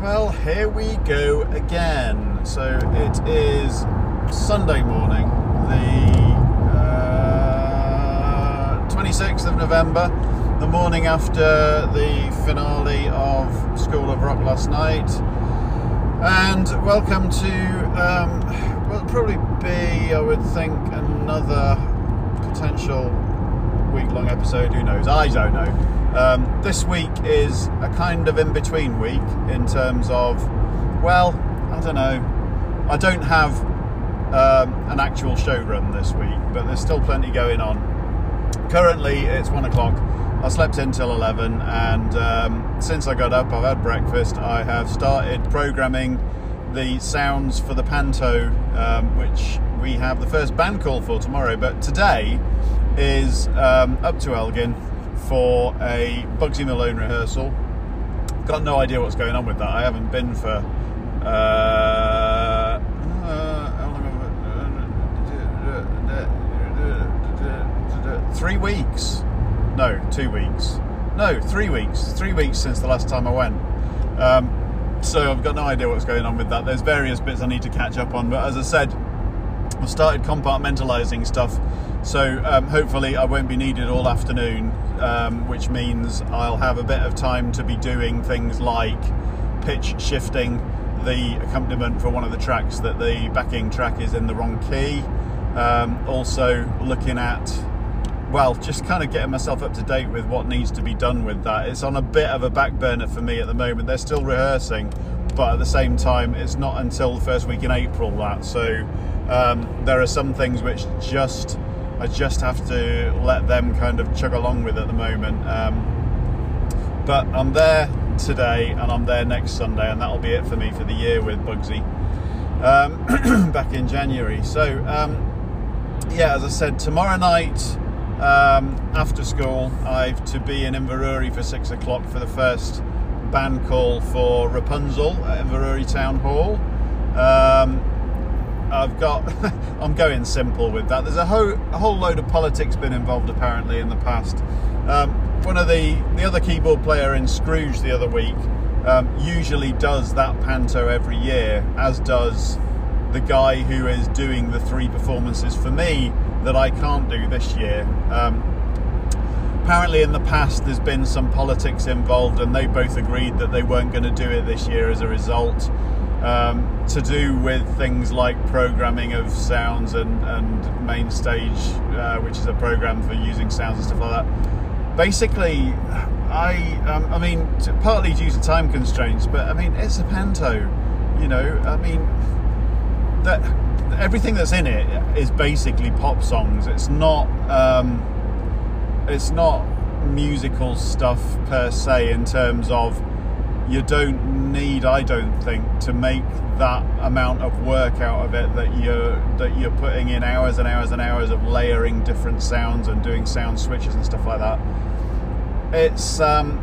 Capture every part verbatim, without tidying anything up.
Well, here we go again. So it is Sunday morning, the uh, twenty-sixth of November, the morning after the finale of School of Rock last night. And welcome to, um, well, it'll probably be, I would think, another potential week-long episode. Who knows? I don't know. Um, this week is a kind of in-between week in terms of, well, I don't know. I don't have um, an actual show run this week, but there's still plenty going on. Currently, it's one o'clock. I slept in till eleven, and um, since I got up, I've had breakfast. I have started programming the sounds for the Panto, um, which we have the first band call for tomorrow. But today is um, up to Elgin for a Bugsy Malone rehearsal. Got no idea what's going on with that. I haven't been for uh, uh, how long have I, three weeks. No, two weeks. No, three weeks. Three weeks since the last time I went. Um, so I've got no idea what's going on with that. There's various bits I need to catch up on, but as I said, I've started compartmentalising stuff, so um, hopefully I won't be needed all afternoon, um, which means I'll have a bit of time to be doing things like pitch shifting the accompaniment for one of the tracks that the backing track is in the wrong key. Um, also looking at, well, just kind of getting myself up to date with what needs to be done with that. It's on a bit of a back burner for me at the moment. They're still rehearsing, but at the same time, it's not until the first week in April that, so um, there are some things which just I just have to let them kind of chug along with at the moment. Um, but I'm there today and I'm there next Sunday, and that'll be it for me for the year with Bugsy um, back in January. So um, yeah, as I said, tomorrow night um, after school I've to be in Inverurie for six o'clock for the first band call for Rapunzel at Inverurie Town Hall. Um, I've got, I'm going simple with that. There's a whole, a whole load of politics been involved apparently in the past. Um, one of the, the other keyboard player in Scrooge the other week um, usually does that panto every year, as does the guy who is doing the three performances for me that I can't do this year. Um, apparently in the past there's been some politics involved, and they both agreed that they weren't going to do it this year as a result. Um, to do with things like programming of sounds and, and main stage, uh, which is a program for using sounds and stuff like that. Basically, I um, I mean, partly due to time constraints, but I mean, it's a panto, you know, I mean, that everything that's in it is basically pop songs. It's not, um, it's not musical stuff per se, in terms of, you don't need, I don't think, to make that amount of work out of it that you're that you're putting in hours and hours and hours of layering different sounds and doing sound switches and stuff like that. It's um,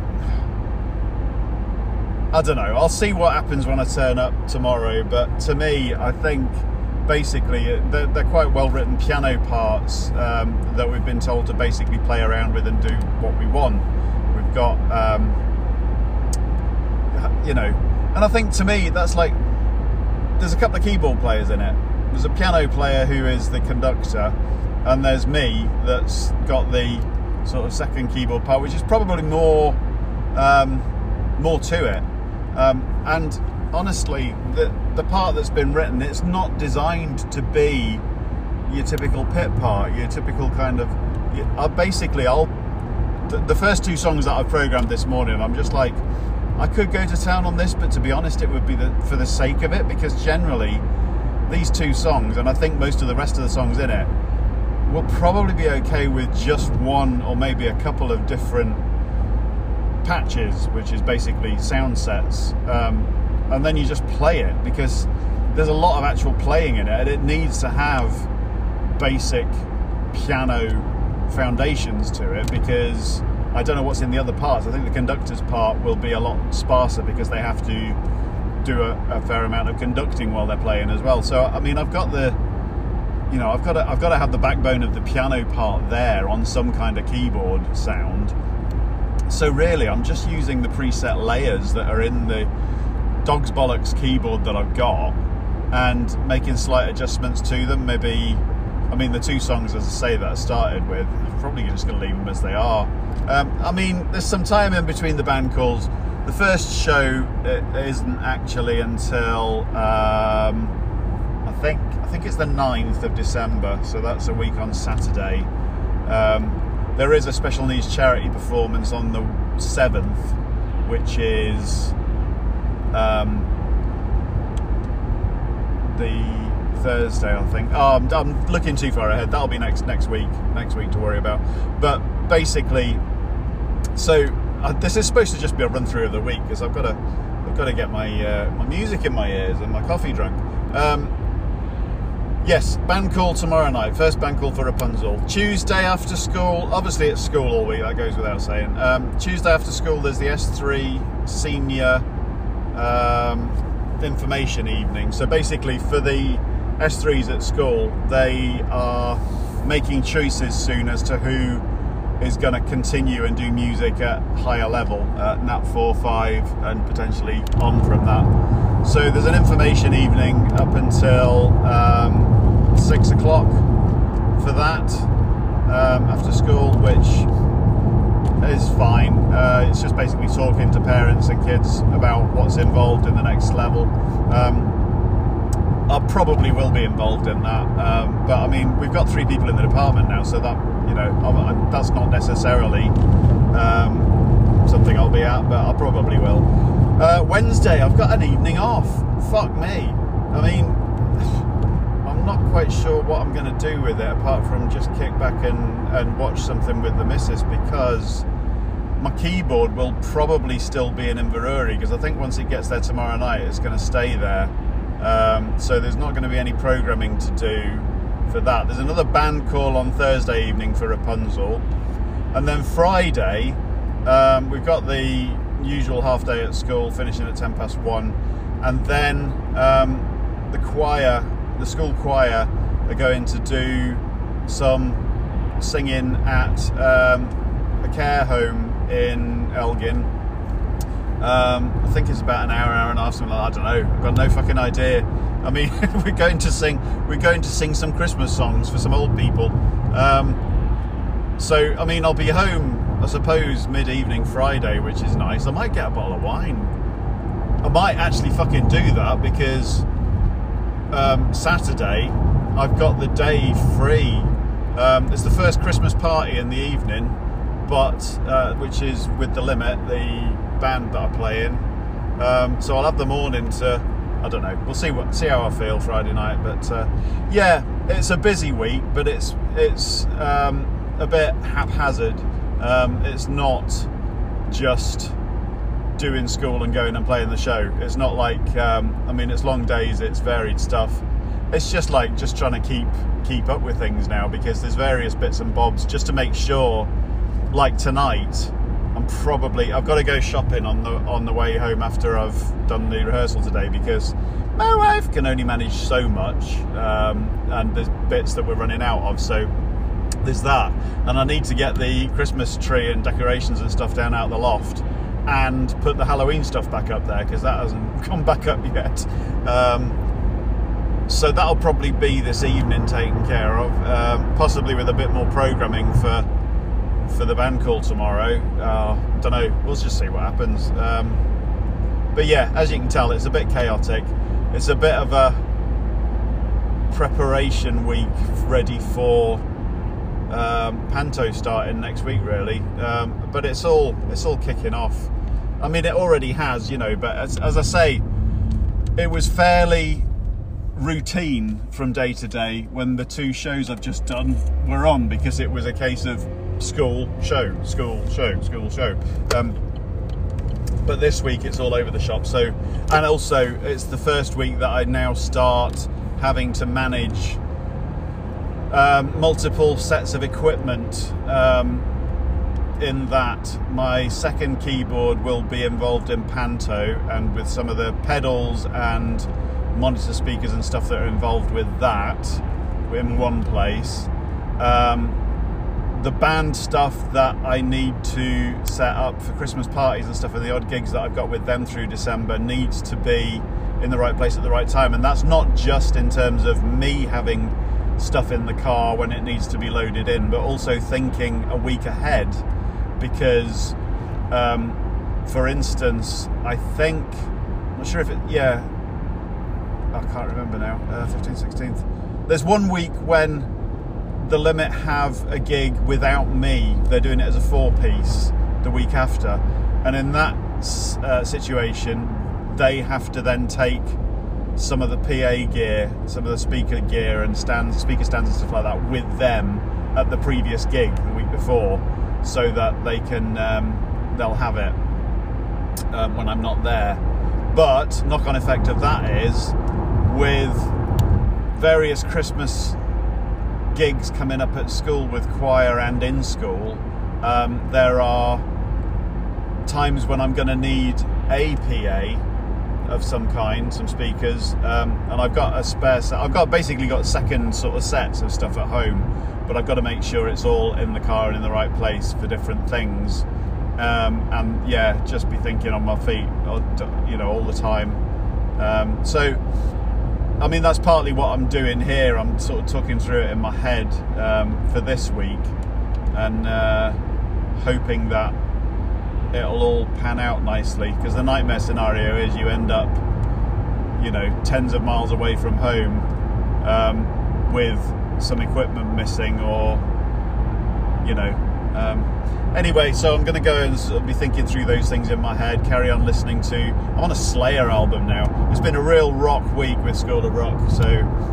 I don't know. I'll see what happens when I turn up tomorrow. But to me, I think basically they're, they're quite well written piano parts um, that we've been told to basically play around with and do what we want. We've got. Um, You know, and I think to me that's like, there's a couple of keyboard players in it. There's a piano player who is the conductor, and there's me that's got the sort of second keyboard part, which is probably more um, more to it. Um, and honestly, the the part that's been written, it's not designed to be your typical pit part, your typical kind of. I basically, I'll the, the first two songs that I've programmed this morning, I'm just like, I could go to town on this, but to be honest, it would be the, for the sake of it, because generally these two songs, and I think most of the rest of the songs in it, will probably be okay with just one or maybe a couple of different patches, which is basically sound sets, um, and then you just play it, because there's a lot of actual playing in it, and it needs to have basic piano foundations to it, because I don't know what's in the other parts. I think the conductor's part will be a lot sparser, because they have to do a, a fair amount of conducting while they're playing as well. So I mean, I've got the, you know, I've got to, I've got to have the backbone of the piano part there on some kind of keyboard sound. So really, I'm just using the preset layers that are in the dog's bollocks keyboard that I've got and making slight adjustments to them. Maybe, I mean, the two songs, as I say, that I started with, I'm probably just going to leave them as they are. Um, I mean, there's some time in between the band calls. The first show isn't actually until um, I think I think it's the ninth of December, so that's a week on Saturday. Um, there is a special needs charity performance on the seventh, which is um, the Thursday, I think. Oh, I'm, I'm looking too far ahead. That'll be next next week. Next week to worry about. But basically, so uh, this is supposed to just be a run through of the week because I've got to I've got to get my uh, my music in my ears and my coffee drunk. Um, yes, band call tomorrow night. First band call for Rapunzel. Tuesday after school. Obviously, it's school all week. That goes without saying. Um, Tuesday after school, there's the S three senior um, information evening. So basically, for the S threes at school, they are making choices soon as to who is going to continue and do music at higher level, at Nat four, five, and potentially on from that. So there's an information evening up until um, six o'clock for that um, after school, which is fine. Uh, it's just basically talking to parents and kids about what's involved in the next level. Um, I probably will be involved in that, um, but I mean, we've got three people in the department now, so that, you know, I, I, that's not necessarily um, something I'll be at, but I probably will. Uh, Wednesday, I've got an evening off. Fuck me. I mean, I'm not quite sure what I'm going to do with it, apart from just kick back and, and watch something with the missus, because my keyboard will probably still be in Inverurie, because I think once it gets there tomorrow night, it's going to stay there. Um, so there's not going to be any programming to do for that. There's another band call on Thursday evening for Rapunzel, and then Friday um, we've got the usual half day at school finishing at ten past one, and then um, the choir, the school choir, are going to do some singing at um, a care home in Elgin. Um, I think it's about an hour, hour and a half, something like that. I don't know. I've got no fucking idea. I mean, we're going to sing. We're going to sing some Christmas songs for some old people. Um, so, I mean, I'll be home, I suppose, mid-evening Friday, which is nice. I might get a bottle of wine. I might actually fucking do that, because um, Saturday I've got the day free. Um, it's the first Christmas party in the evening, but uh, which is with The Limit, the band that I play in. Um, so I'll have the morning to, I don't know, we'll see what see how I feel Friday night. But uh, yeah, it's a busy week, but it's it's um, a bit haphazard. Um, it's not just doing school and going and playing the show. It's not like um, I mean, it's long days, it's varied stuff. It's just like just trying to keep keep up with things now, because there's various bits and bobs just to make sure. Like tonight, I'm probably I've got to go shopping on the on the way home after I've done the rehearsal today, because my wife can only manage so much, um, and there's bits that we're running out of. So there's that, and I need to get the Christmas tree and decorations and stuff down out of the loft, and put the Halloween stuff back up there, because that hasn't come back up yet. Um, so that'll probably be this evening taken care of, um, possibly with a bit more programming for. for the band call tomorrow. uh, don't know, we'll just see what happens. Um, but yeah, as you can tell, it's a bit chaotic. It's a bit of a preparation week ready for um, Panto starting next week, really. Um, but it's all it's all kicking off. I mean, it already has, you know, but as, as I say, it was fairly routine from day to day when the two shows I've just done were on, because it was a case of school, show, school, show, school, show. Um, but this week it's all over the shop. So, and also it's the first week that I now start having to manage um, multiple sets of equipment, um, in that my second keyboard will be involved in Panto, and with some of the pedals and monitor speakers and stuff that are involved with that in one place. Um, the band stuff that I need to set up for Christmas parties and stuff, and the odd gigs that I've got with them through December needs to be in the right place at the right time. And that's not just in terms of me having stuff in the car when it needs to be loaded in, but also thinking a week ahead, because um, for instance, I think, I'm not sure if it, yeah, I can't remember now, uh, fifteenth, sixteenth. There's one week when The Limit have a gig without me. They're doing it as a four-piece the week after. And in that uh, situation, they have to then take some of the P A gear, some of the speaker gear and stands, speaker stands and stuff like that with them at the previous gig the week before, so that they can, um, they'll have it um, when I'm not there. But knock-on effect of that is, with various Christmas gigs coming up at school with choir and in school, um, there are times when I'm going to need a P A of some kind, some speakers, um, and I've got a spare set. I've got basically got second sort of sets of stuff at home, but I've got to make sure it's all in the car and in the right place for different things. Um, and yeah, just be thinking on my feet, you know, all the time. Um, so, I mean, that's partly what I'm doing here. I'm sort of talking through it in my head um, for this week, and uh, hoping that it'll all pan out nicely, because the nightmare scenario is you end up, you know, tens of miles away from home um, with some equipment missing, or, you know. Um, anyway, so I'm going to go and sort of be thinking through those things in my head, carry on listening to, I'm on a Slayer album now. It's been a real rock week with School of Rock, so,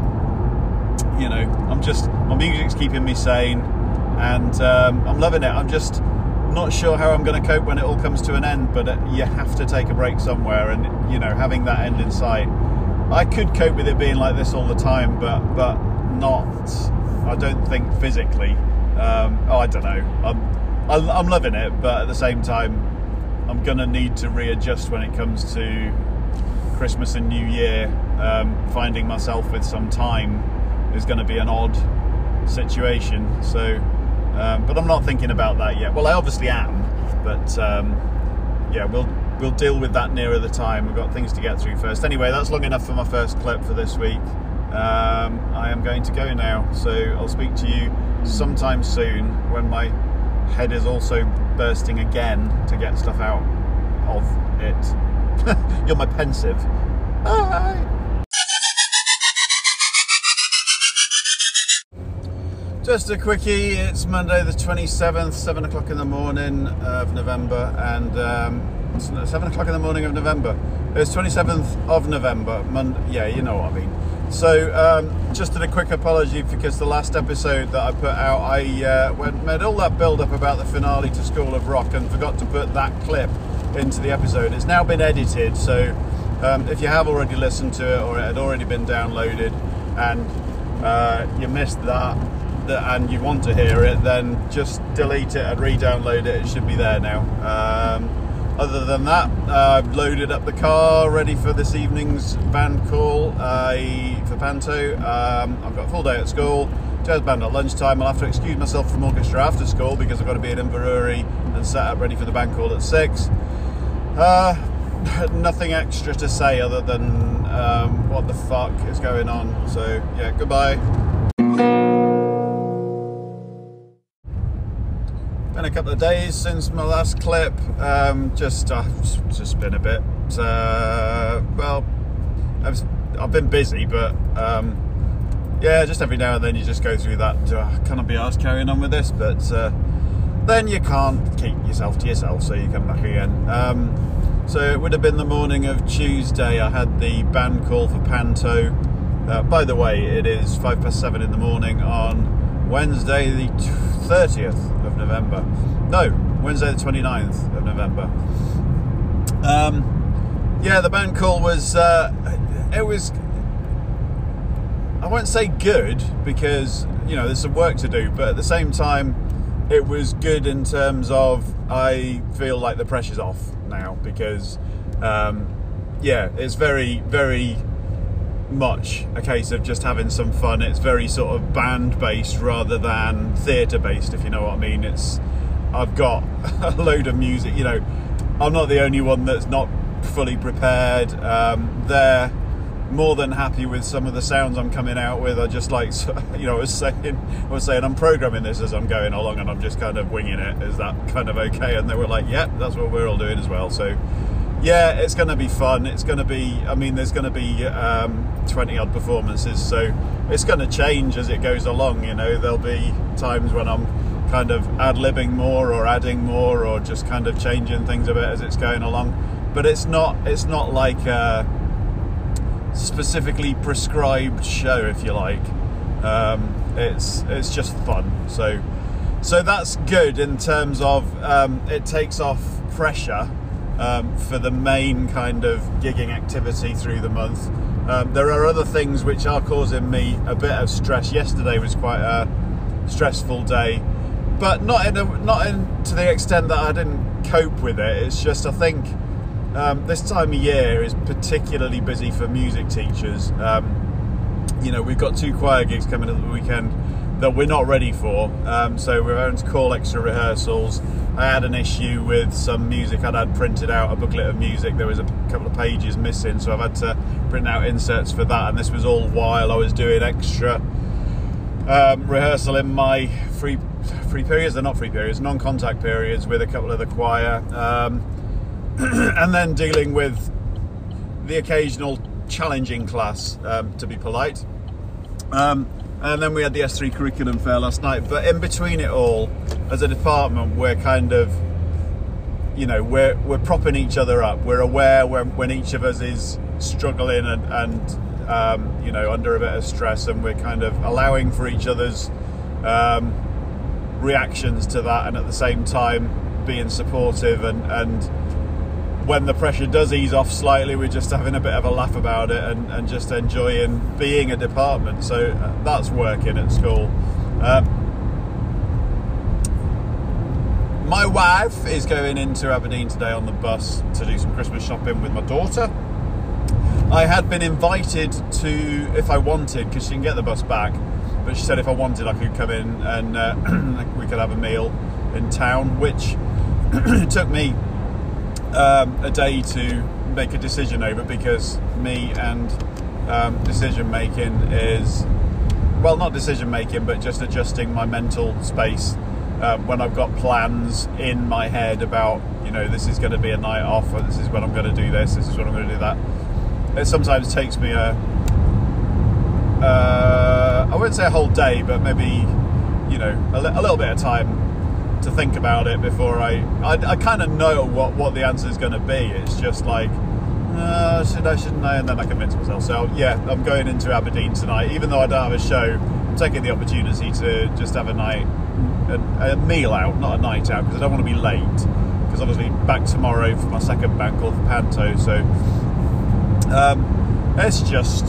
you know, I'm just, my music's keeping me sane, and um, I'm loving it. I'm just not sure how I'm going to cope when it all comes to an end, but you have to take a break somewhere, and, you know, having that end in sight. I could cope with it being like this all the time, but but not, I don't think physically. Um, oh, I don't know. I'm, I'm loving it, but at the same time, I'm going to need to readjust when it comes to Christmas and New Year. Um, finding myself with some time is going to be an odd situation. So, um, but I'm not thinking about that yet. Well, I obviously am, but um, yeah, we'll we'll deal with that nearer the time. We've got things to get through first. Anyway, that's long enough for my first clip for this week. Um, I am going to go now, so I'll speak to you sometime soon when my head is also bursting again to get stuff out of it. You're my pensive. Bye! Just a quickie, it's Monday the twenty-seventh, seven o'clock in the morning of November, and um, it's seven o'clock in the morning of November. It's twenty-seventh of November, Monday, yeah, you know what I mean. So, um, just a quick apology, because the last episode that I put out, I uh, went, made all that build-up about the finale to School of Rock and forgot to put that clip into the episode. It's now been edited, so um, if you have already listened to it, or it had already been downloaded, and uh, you missed that, that, and you want to hear it, then just delete it and re-download it. It should be there now. Um, Other than that, uh, I've loaded up the car, ready for this evening's band call uh, for Panto. Um, I've got a full day at school, jazz band at lunchtime. I'll have to excuse myself from orchestra after school because I've got to be at Inverurie and set up ready for the band call at six. Uh, nothing extra to say other than um, what the fuck is going on. So yeah, goodbye. Been a couple of days since my last clip. Um, just, uh, just been a bit. Uh, well, I've, I've been busy, but um, yeah, just every now and then you just go through that. Uh, can't be arsed carrying on with this, but uh, then you can't keep yourself to yourself, so you come back again. Um, so it would have been the morning of Tuesday. I had the band call for Panto. Uh, by the way, it is five past seven in the morning on Wednesday, the thirtieth of November. No, Wednesday the twenty-ninth of November. Um, yeah, the band call was, uh, it was, I won't say good, because, you know, there's some work to do, but at the same time, it was good in terms of, I feel like the pressure's off now, because, um, yeah, it's very, very much a case of just having some fun. It's very sort of band based rather than theatre based, if you know what I mean. It's I've got a load of music, you know, I'm not the only one that's not fully prepared. Um, they're more than happy with some of the sounds I'm coming out with. I just like, you know, I was saying, I was saying I'm programming this as I'm going along and I'm just kind of winging it. Is that kind of okay? And they were like, yep, yeah, that's what we're all doing as well. So yeah, it's going to be fun. It's going to be, I mean, there's going to be um, twenty odd performances, so it's going to change as it goes along. You know, there'll be times when I'm kind of ad-libbing more or adding more or just kind of changing things a bit as it's going along. But it's not, it's not like a specifically prescribed show, if you like. Um, it's it's just fun. So so that's good in terms of um, it takes off pressure um, for the main kind of gigging activity through the month. Um, there are other things which are causing me a bit of stress. Yesterday was quite a stressful day, but not in a, not in to the extent that I didn't cope with it. It's just I think um, this time of year is particularly busy for music teachers. Um, you know, we've got two choir gigs coming at the weekend that we're not ready for, um, so we're having to call extra rehearsals. I had an issue with some music I'd had printed out, a booklet of music. There was a couple of pages missing, so I've had to print out inserts for that, and this was all while I was doing extra um, rehearsal in my free free periods. They're not free periods, non-contact periods with a couple of the choir, um, and then dealing with the occasional challenging class, um, to be polite. Um, and then we had the S three curriculum fair last night, but in between it all, as a department, we're kind of, you know, we're we're propping each other up. We're aware when, when each of us is struggling and, and um, you know, under a bit of stress, and we're kind of allowing for each other's um, reactions to that, and at the same time being supportive, and, and when the pressure does ease off slightly, we're just having a bit of a laugh about it, and, and just enjoying being a department. So that's working at school. Uh, my wife is going into Aberdeen today on the bus to do some Christmas shopping with my daughter. I had been invited to, if I wanted, because she can get the bus back, but she said if I wanted I could come in and uh, we could have a meal in town, which took me Um, a day to make a decision over, because me and um, decision making is, well, not decision making, but just adjusting my mental space um, when I've got plans in my head about, you know, this is going to be a night off, or this is when I'm going to do this, this is when I'm going to do that. It sometimes takes me a, uh, I wouldn't say a whole day, but maybe, you know, a, li a little bit of time to think about it before I, I, I kind of know what, what the answer is going to be. It's just like, uh, should I, shouldn't I? And then I convince myself. So yeah, I'm going into Aberdeen tonight. Even though I don't have a show, I'm taking the opportunity to just have a night, a, a meal out, not a night out, because I don't want to be late. Because obviously back tomorrow for my second band called the Panto. So um, it's just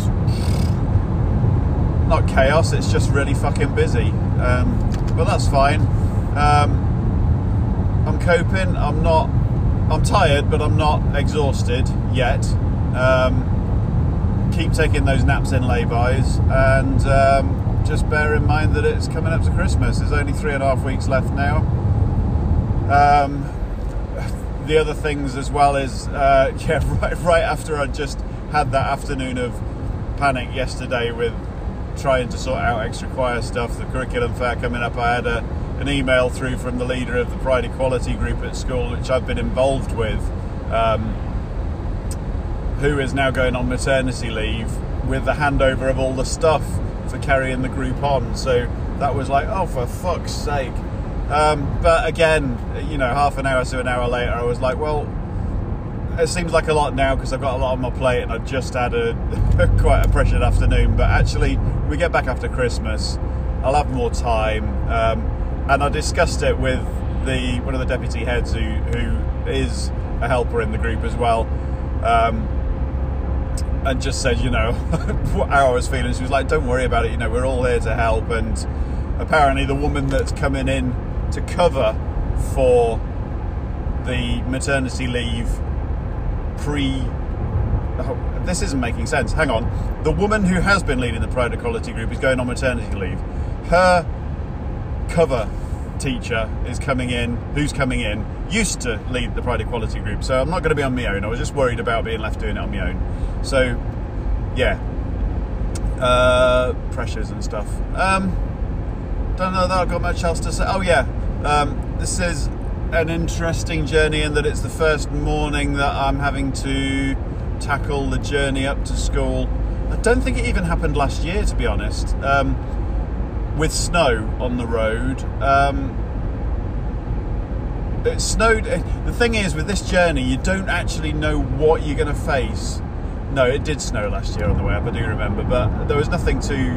not chaos. It's just really fucking busy. Um, but that's fine. Um, I'm coping. I'm not, I'm tired, but I'm not exhausted yet. Um, keep taking those naps in lay-bys, and um, just bear in mind that it's coming up to Christmas. There's only three and a half weeks left now. Um, the other things as well is, uh, yeah, right, right after I just had that afternoon of panic yesterday with trying to sort out extra choir stuff, the curriculum fair coming up, I had a an email through from the leader of the Pride Equality group at school, which I've been involved with, um, who is now going on maternity leave, with the handover of all the stuff for carrying the group on. So that was like, oh, for fuck's sake. Um, but again, you know, half an hour to an hour later, I was like, well, it seems like a lot now because I've got a lot on my plate, and I just had a quite a pressured afternoon. But actually, we get back after Christmas, I'll have more time. Um, And I discussed it with the one of the deputy heads who, who is a helper in the group as well, um, and just said, you know, how I was feeling. She was like, don't worry about it, you know, we're all here to help. And apparently the woman that's coming in to cover for the maternity leave pre, this isn't making sense. Hang on. The woman who has been leading the Pride Equality group is going on maternity leave. Her cover teacher is coming in, who's coming in, used to lead the Pride Equality group. So I'm not going to be on my own. I was just worried about being left doing it on my own. So, yeah. Uh, pressures and stuff. Um, don't know that I've got much else to say. Oh, yeah. Um, this is an interesting journey in that it's the first morning that I'm having to tackle the journey up to school. I don't think it even happened last year, to be honest, um, with snow on the road. Um, it snowed. The thing is, with this journey, you don't actually know what you're going to face. No, it did snow last year on the way up, I do remember, but there was nothing too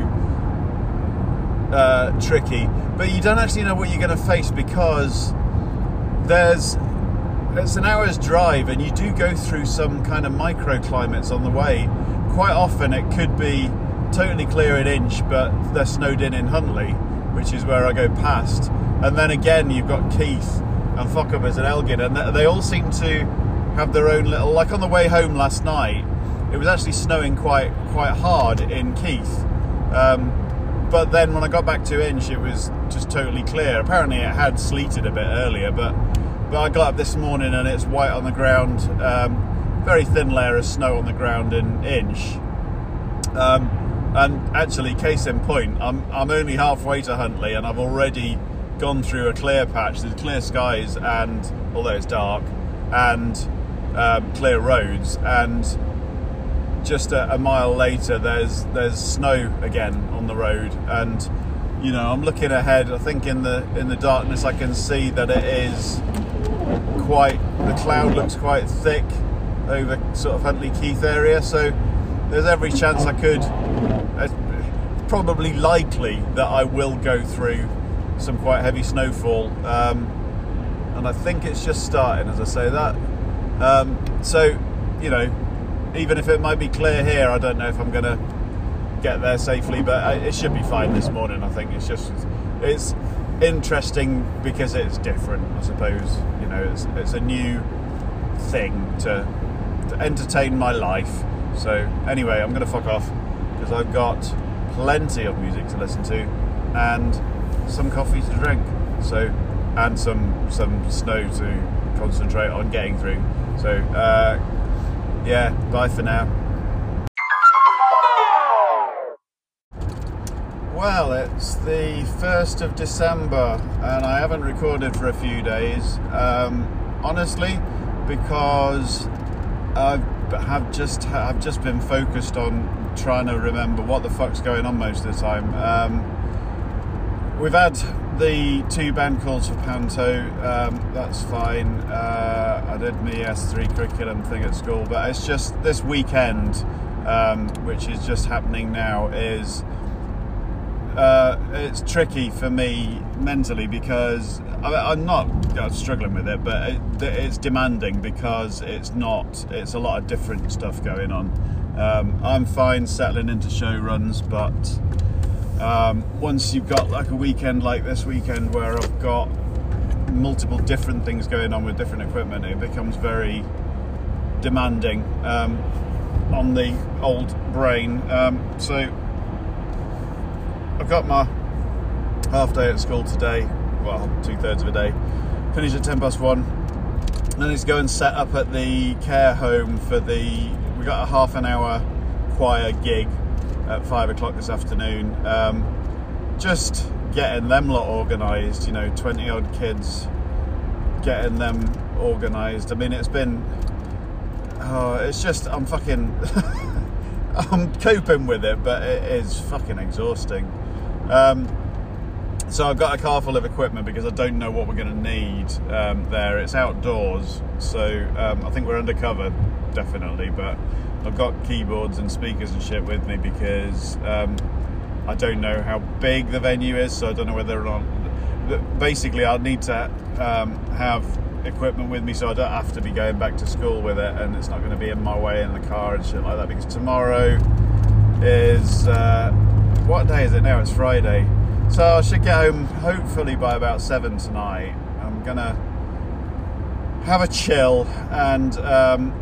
uh, tricky. But you don't actually know what you're going to face because there's it's an hour's drive and you do go through some kind of microclimates on the way. Quite often it could be totally clear at Inch, but they're snowed in in Huntley, which is where I go past. And then again you've got Keith and Fochabers and Elgin, and they all seem to have their own little, like on the way home last night, it was actually snowing quite quite hard in Keith. Um, but then when I got back to Inch, it was just totally clear. Apparently it had sleeted a bit earlier, but but I got up this morning and it's white on the ground. Um, very thin layer of snow on the ground in Inch. Um, and actually, case in point, I'm I'm only halfway to Huntley and I've already gone through a clear patch. There's clear skies, and although it's dark, and um, clear roads, and just a, a mile later there's there's snow again on the road. And you know, I'm looking ahead. I think in the in the darkness I can see that it is quite, the cloud looks quite thick over sort of Huntley Keith area, so there's every chance I could, it's probably likely that I will go through some quite heavy snowfall, um, and I think it's just starting as I say that. Um, so, you know, even if it might be clear here, I don't know if I'm going to get there safely, but it should be fine this morning. I think it's just, it's interesting because it's different, I suppose. You know, it's, it's a new thing to, to entertain my life. So anyway, I'm going to fuck off because I've got plenty of music to listen to and some coffee to drink. So, and some some snow to concentrate on getting through. So uh, yeah, bye for now. Well, it's the first of December and I haven't recorded for a few days, um, honestly, because I have just I've just been focused on trying to remember what the fuck's going on most of the time. Um, we've had the two band calls for Panto, um, that's fine. Uh, I did my S three curriculum thing at school, but it's just this weekend, um, which is just happening now, is Uh, it's tricky for me mentally because I, I'm not I'm struggling with it, but it, it's demanding because it's not, it's a lot of different stuff going on. Um, I'm fine settling into show runs, but um, once you've got like a weekend like this weekend where I've got multiple different things going on with different equipment, it becomes very demanding um, on the old brain. Um, so I've got my half day at school today, well, two thirds of a day, finish at ten past one, and then it's go and set up at the care home for the, we got a half an hour choir gig at five o'clock this afternoon. Um, just getting them lot organised, you know, twenty odd kids, getting them organised. I mean, it's been, oh, it's just, I'm fucking, I'm coping with it, but it is fucking exhausting. Um, so I've got a car full of equipment because I don't know what we're going to need um, there. It's outdoors, so um, I think we're undercover, definitely, but I've got keyboards and speakers and shit with me because um, I don't know how big the venue is, so I don't know whether or not, basically I'll need to um, have equipment with me so I don't have to be going back to school with it, and it's not going to be in my way in the car and shit like that, because tomorrow is uh, what day is it now? It's Friday, so I should get home hopefully by about seven tonight. I'm gonna have a chill and um,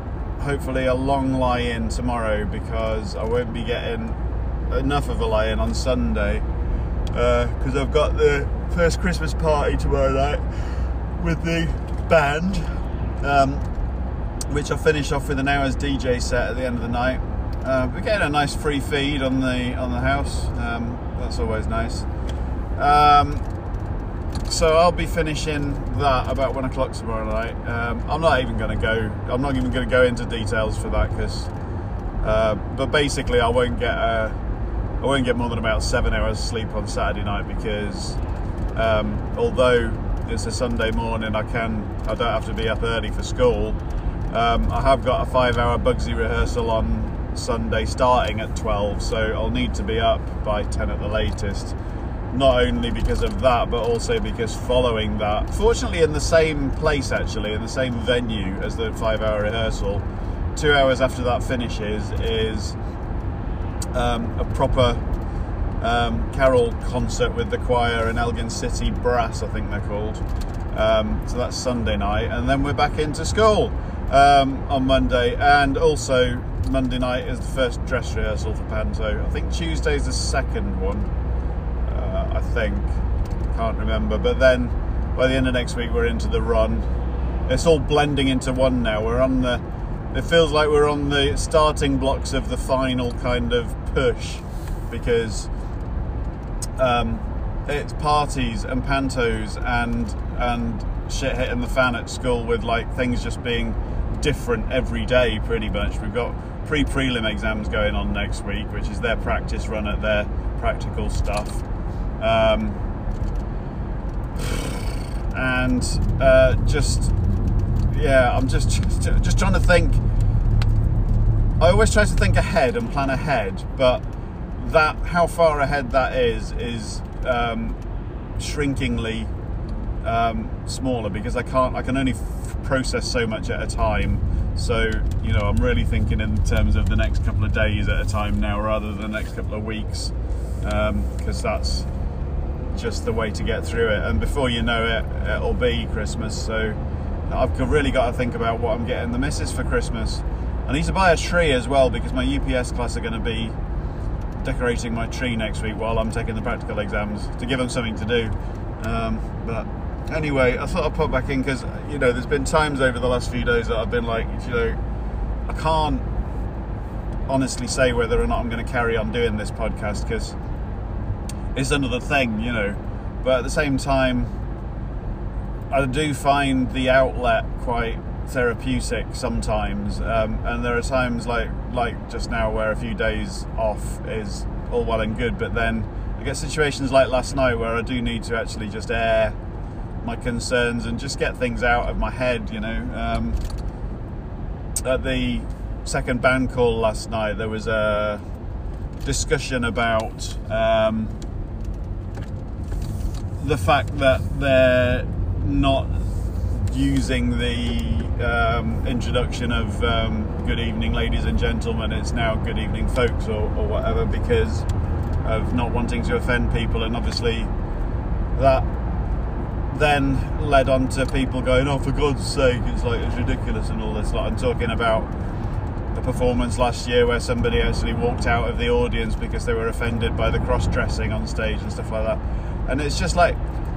hopefully a long lie-in tomorrow, because I won't be getting enough of a lie-in on Sunday, because uh, I've got the first Christmas party tomorrow night with the band, um, which I'll finish off with an hour's D J set at the end of the night. Uh, we're getting a nice free feed on the on the house. Um, that's always nice. Um, so I'll be finishing that about one o'clock tomorrow night. Um, I'm not even going to go. I'm not even going to go into details for that, because. Uh, but basically, I won't get a, I won't get more than about seven hours sleep on Saturday night, because um, although it's a Sunday morning, I can I don't have to be up early for school. Um, I have got a five-hour Bugsy rehearsal on Sunday starting at twelve, so I'll need to be up by ten at the latest. Not only because of that, but also because following that, fortunately in the same place actually, in the same venue as the five-hour rehearsal, two hours after that finishes is um, a proper um, carol concert with the choir and Elgin City Brass, I think they're called. Um, so that's Sunday night, and then we're back into school um, on Monday, and also Monday night is the first dress rehearsal for Panto. I think Tuesday's the second one, uh, I think, can't remember, but then by the end of next week we're into the run. It's all blending into one now. We're on the It feels like we're on the starting blocks of the final kind of push, because um, it's parties and pantos and and shit hitting the fan at school, with like things just being different every day pretty much. We've got pre-prelim exams going on next week, which is their practice run at their practical stuff. Um, and uh, just... Yeah, I'm just, just just trying to think. I always try to think ahead and plan ahead, but that how far ahead that is is um, shrinkingly um, smaller, because I can't. I can only f- process so much at a time. So you know, I'm really thinking in terms of the next couple of days at a time now, rather than the next couple of weeks, because um, that's just the way to get through it. And before you know it, it'll be Christmas. So I've really got to think about what I'm getting the missus for Christmas. I need to buy a tree as well, because my U P S class are going to be decorating my tree next week while I'm taking the practical exams, to give them something to do. Um, but anyway, I thought I'd pop back in, because you know, there's been times over the last few days that I've been like, you know, I can't honestly say whether or not I'm going to carry on doing this podcast, because it's another thing, you know. But at the same time, I do find the outlet quite therapeutic sometimes, um, and there are times like like just now where a few days off is all well and good, but then I get situations like last night where I do need to actually just air my concerns and just get things out of my head, you know. Um, at the second band call last night, there was a discussion about um, the fact that they're not using the um, introduction of um, good evening ladies and gentlemen, it's now good evening folks, or, or whatever, because of not wanting to offend people. And obviously that then led on to people going, oh, for God's sake, it's like, it's ridiculous and all this lot. I'm talking about the performance last year where somebody actually walked out of the audience because they were offended by the cross-dressing on stage and stuff like that. And it's just like,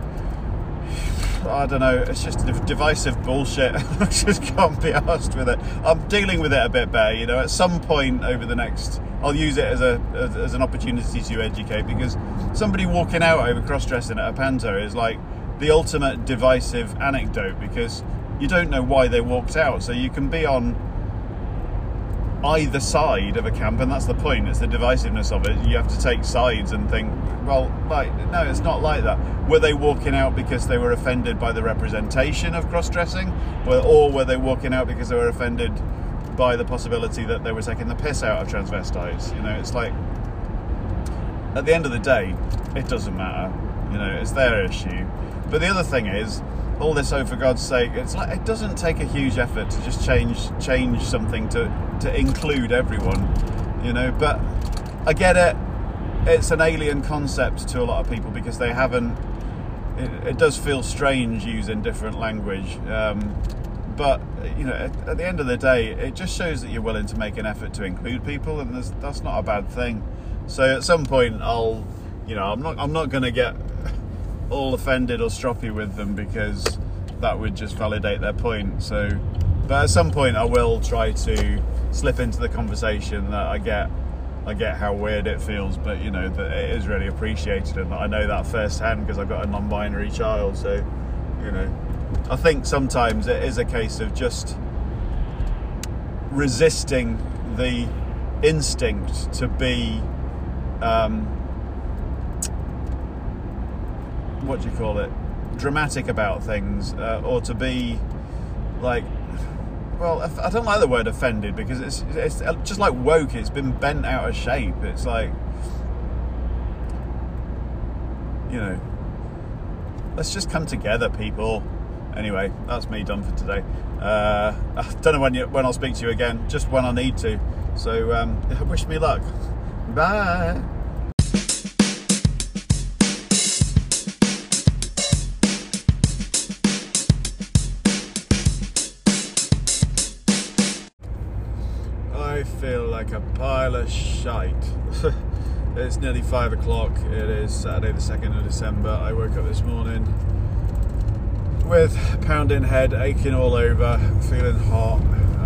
I don't know, it's just divisive bullshit. I just can't be arsed with it. I'm dealing with it a bit better, you know. At some point over the next, I'll use it as a as, as an opportunity to educate, because somebody walking out over cross-dressing at a panto is like the ultimate divisive anecdote, because you don't know why they walked out. So you can be on either side of a camp, and that's the point. It's the divisiveness of it. You have to take sides and think, well, like, no, it's not like that. Were they walking out because they were offended by the representation of cross-dressing, or were they walking out because they were offended by the possibility that they were taking the piss out of transvestites? You know, it's like, at the end of the day, it doesn't matter. You know, it's their issue. But the other thing is, all this, oh, for God's sake, it's like, it doesn't take a huge effort to just change change something to to include everyone, you know. But I get it, it's an alien concept to a lot of people, because they haven't, it, it does feel strange using different language, um, but you know, at, at the end of the day, it just shows that you're willing to make an effort to include people, and there's, that's not a bad thing. So at some point, I'll, you know, I'm not, I'm not going to get all offended or stroppy with them, because that would just validate their point. So, but at some point, I will try to slip into the conversation that I get. I get how weird it feels, but you know that it is really appreciated, and I know that firsthand because I've got a non-binary child. So, you know, I think sometimes it is a case of just resisting the instinct to be, um, what do you call it, dramatic about things, uh, or to be like, well, I don't like the word offended, because it's it's just like woke. It's been bent out of shape. It's like, you know, let's just come together, people. Anyway, that's me done for today. Uh, I don't know when you, when I'll speak to you again, just when I need to. So um, wish me luck. Bye. I feel like a pile of shite. It's nearly five o'clock. It is Saturday the second of December. I woke up this morning with pounding head, aching all over, feeling hot,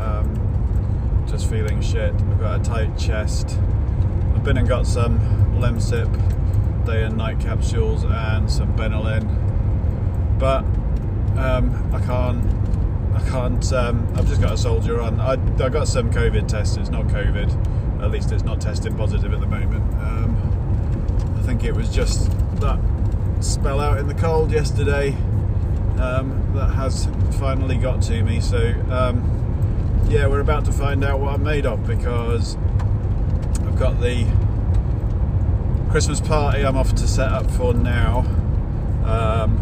um, just feeling shit. I've got a tight chest. I've been and got some Lemsip day and night capsules and some Benylin, but um, I can't I can't, um, I've just got a soldier on. I, I got some COVID tests. It's not COVID, at least it's not testing positive at the moment. Um, I think it was just that spell out in the cold yesterday um, that has finally got to me. So um, yeah, we're about to find out what I'm made of, because I've got the Christmas party I'm off to set up for now, um,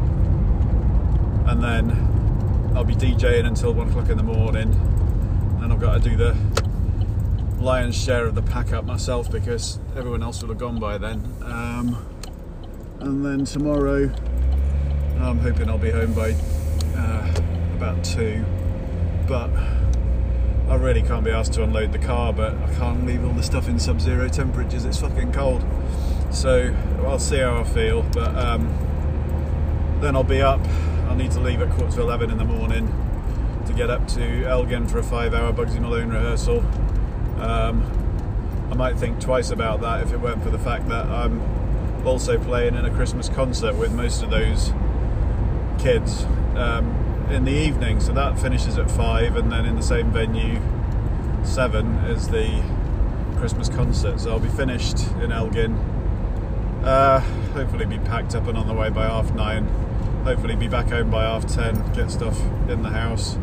and then I'll be DJing until one o'clock in the morning, and I've got to do the lion's share of the pack up myself, because everyone else will have gone by then. Um, and then tomorrow, I'm hoping I'll be home by uh, about two, but I really can't be asked to unload the car, but I can't leave all the stuff in sub-zero temperatures. It's fucking cold. So I'll see how I feel, but um, then I'll be up. I'll need to leave at quarter to eleven in the morning to get up to Elgin for a five-hour Bugsy Malone rehearsal. Um, I might think twice about that if it weren't for the fact that I'm also playing in a Christmas concert with most of those kids um, in the evening. So that finishes at five, and then in the same venue, seven, is the Christmas concert. So I'll be finished in Elgin. Uh, hopefully be packed up and on the way by half nine. Hopefully be back home by half ten, get stuff in the house,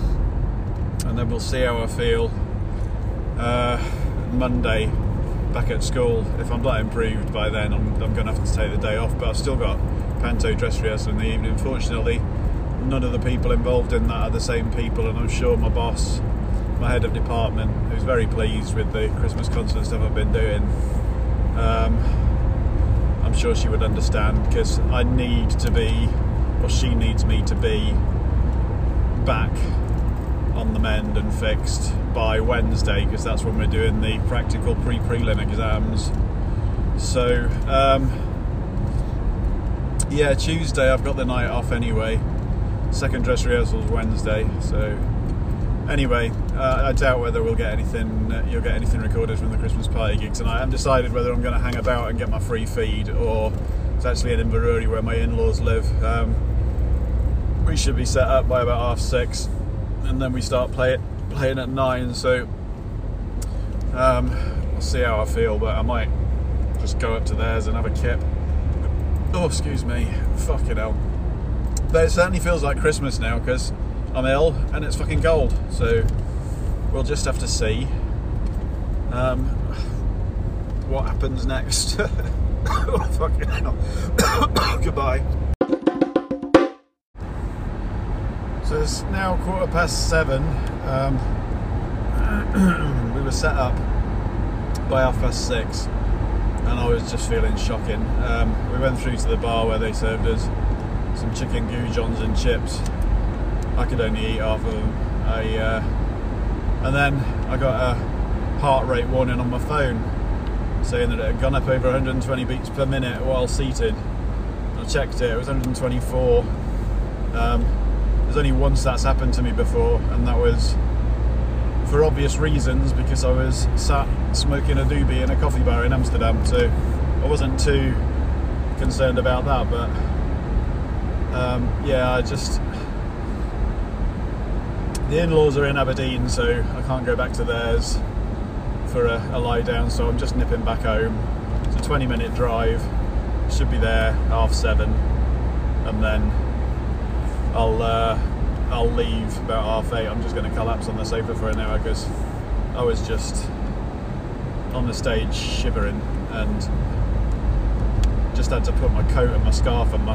and then we'll see how I feel uh, Monday back at school. If I'm not improved by then, I'm, I'm going to have to take the day off, but I've still got panto dress rehearsal in the evening. Fortunately, none of the people involved in that are the same people, and I'm sure my boss, my head of department, who's very pleased with the Christmas concert stuff I've been doing, um, I'm sure she would understand, because I need to be, or she needs me to be back on the mend and fixed by Wednesday, because that's when we're doing the practical pre-prelim exams. So um, yeah, Tuesday I've got the night off anyway. Second dress rehearsal's Wednesday. So anyway, uh, I doubt whether we'll get anything. Uh, you'll get anything recorded from the Christmas party gig tonight. I haven't decided whether I'm going to hang about and get my free feed, or it's actually in Inverurie where my in-laws live. Um, we should be set up by about half six, and then we start play it, playing at nine. So um, I'll see how I feel, but I might just go up to theirs and have a kip. Oh, excuse me, fucking hell. But it certainly feels like Christmas now, because I'm ill and it's fucking cold. So we'll just have to see um, what happens next. Oh, fucking hell. Goodbye. So it's now quarter past seven. Um, we were set up by half past six, and I was just feeling shocking. Um, we went through to the bar where they served us some chicken goujons and chips, I could only eat half of them. I, uh, and then I got a heart rate warning on my phone saying that it had gone up over one hundred twenty beats per minute while seated. I checked it, it was one hundred twenty-four. Um, there's only once that's happened to me before, and that was for obvious reasons, because I was sat smoking a doobie in a coffee bar in Amsterdam, so I wasn't too concerned about that. But um, yeah, I just, the in-laws are in Aberdeen, so I can't go back to theirs for a, a lie down, so I'm just nipping back home. It's a twenty minute drive, should be there half seven, and then I'll uh, I'll leave about half eight. I'm just going to collapse on the sofa for an hour because I was just on the stage shivering and just had to put my coat and my scarf and my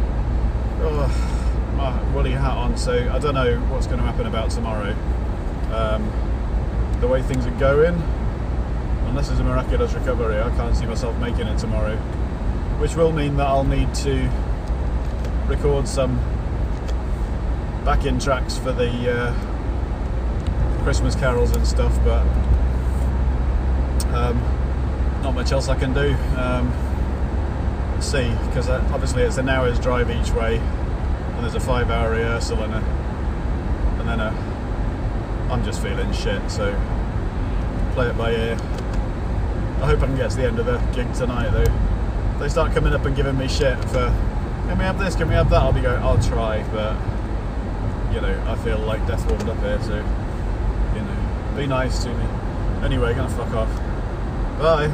oh, my woolly hat on. So I don't know what's going to happen about tomorrow. Um, the way things are going, unless there's a miraculous recovery, I can't see myself making it tomorrow, which will mean that I'll need to record some back-in tracks for the uh, Christmas carols and stuff, but um, not much else I can do. Um, let's see, because obviously it's an hour's drive each way, and there's a five-hour rehearsal and a, and then a. I'm just feeling shit, so play it by ear. I hope I can get to the end of the gig tonight, though. If they start coming up and giving me shit for, can we have this, can we have that, I'll be going, I'll try, but you know, I feel like death warmed up here, so, you know, be nice to me. Anyway, gonna fuck off. Bye.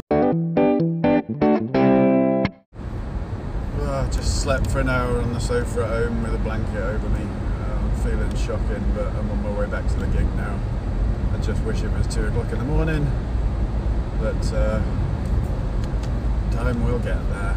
Well, I just slept for an hour on the sofa at home with a blanket over me. I'm feeling shocking, but I'm on my way back to the gig now. I just wish it was two o'clock in the morning, but uh, time will get there.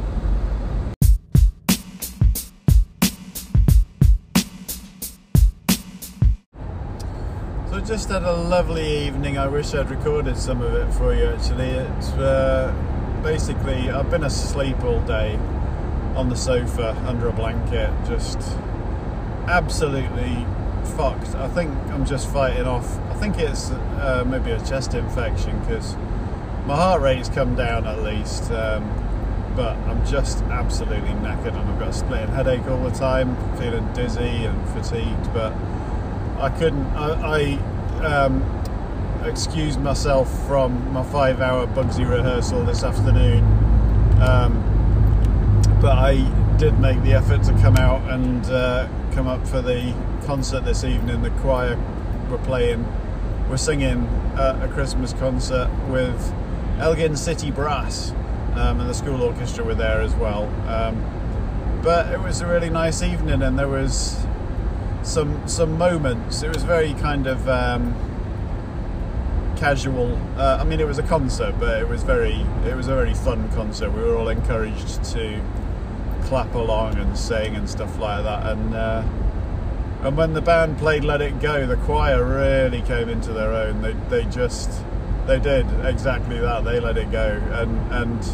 So just had a lovely evening. I wish I'd recorded some of it for you actually. It's uh, basically, I've been asleep all day on the sofa under a blanket, just absolutely fucked. I think I'm just fighting off, I think it's uh, maybe a chest infection, because my heart rate's come down at least, um, but I'm just absolutely knackered, and I've got a splitting headache all the time, feeling dizzy and fatigued, but I couldn't, I, I um, excused myself from my five hour Bugsy rehearsal this afternoon, um, but I did make the effort to come out and uh, come up for the concert this evening. The choir were playing, we're singing at a Christmas concert with Elgin City Brass, um, and the school orchestra were there as well, um, but it was a really nice evening, and there was some some moments. It was very kind of um, casual. Uh, I mean, it was a concert, but it was very it was a very fun concert. We were all encouraged to clap along and sing and stuff like that. And uh, and when the band played "Let It Go," the choir really came into their own. They they just they did exactly that. They let it go, and and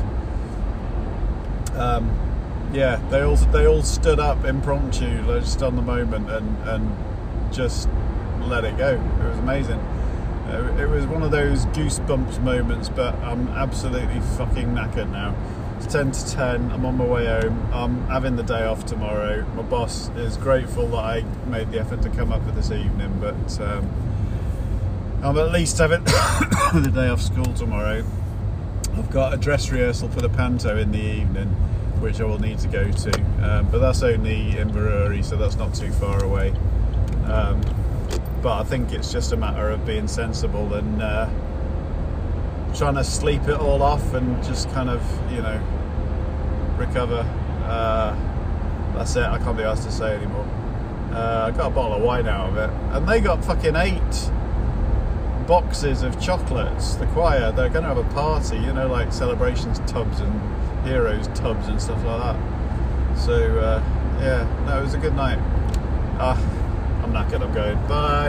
um, yeah, they all they all stood up impromptu, just on the moment, and and just let it go. It was amazing. It was one of those goosebumps moments, but I'm absolutely fucking knackered now. It's ten to ten, I'm on my way home. I'm having the day off tomorrow. My boss is grateful that I made the effort to come up for this evening, but um, I'm at least having the day off school tomorrow. I've got a dress rehearsal for the panto in the evening, which I will need to go to, um, but that's only in Inverurie, so that's not too far away. Um, but I think it's just a matter of being sensible and uh, trying to sleep it all off and just kind of, you know, recover. Uh, that's it, I can't be asked to say anymore. Uh, I got a bottle of wine out of it, and they got fucking eight boxes of chocolates. The choir, they're going to have a party, you know, like celebrations tubs and heroes tubs and stuff like that. So uh, yeah, no, it was a good night. Ah, I'm knackered, I'm going, bye.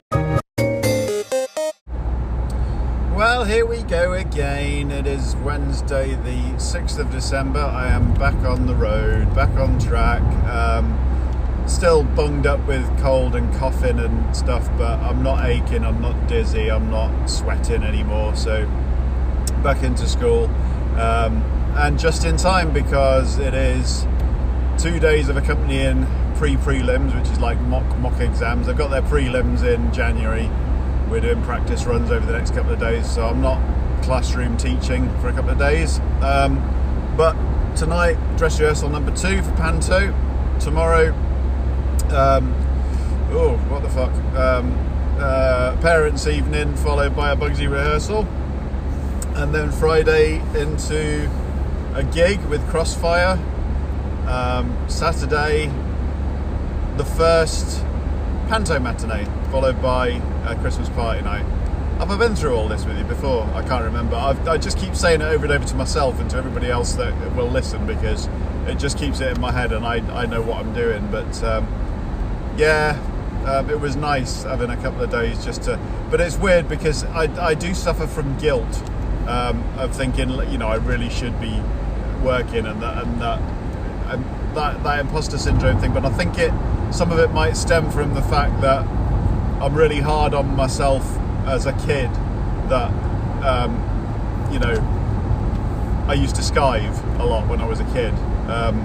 Well, here we go again. It is Wednesday the sixth of December. I am back on the road, back on track. Um, still bunged up with cold and coughing and stuff, but I'm not aching, I'm not dizzy, I'm not sweating anymore. So back into school, um, and just in time, because it is two days of accompanying pre-prelims, which is like mock mock exams. They've got their prelims in January. We're doing practice runs over the next couple of days, so I'm not classroom teaching for a couple of days. Um, but tonight, dress rehearsal number two for Panto. Tomorrow, um, oh, what the fuck? Um, uh, parents' evening, followed by a Bugsy rehearsal. And then Friday into a gig with Crossfire. Um, Saturday, the first Panto matinee, followed by a Christmas party night. Have I been through all this with you before? I can't remember. I've, I just keep saying it over and over to myself and to everybody else that will listen, because it just keeps it in my head and I, I know what I'm doing. But um, yeah, um, it was nice having a couple of days just to... But it's weird because I, I do suffer from guilt um, of thinking, you know, I really should be working and that, and that, and that, that imposter syndrome thing. But I think it some of it might stem from the fact that I'm really hard on myself as a kid, that, um, you know, I used to skive a lot when I was a kid. Um,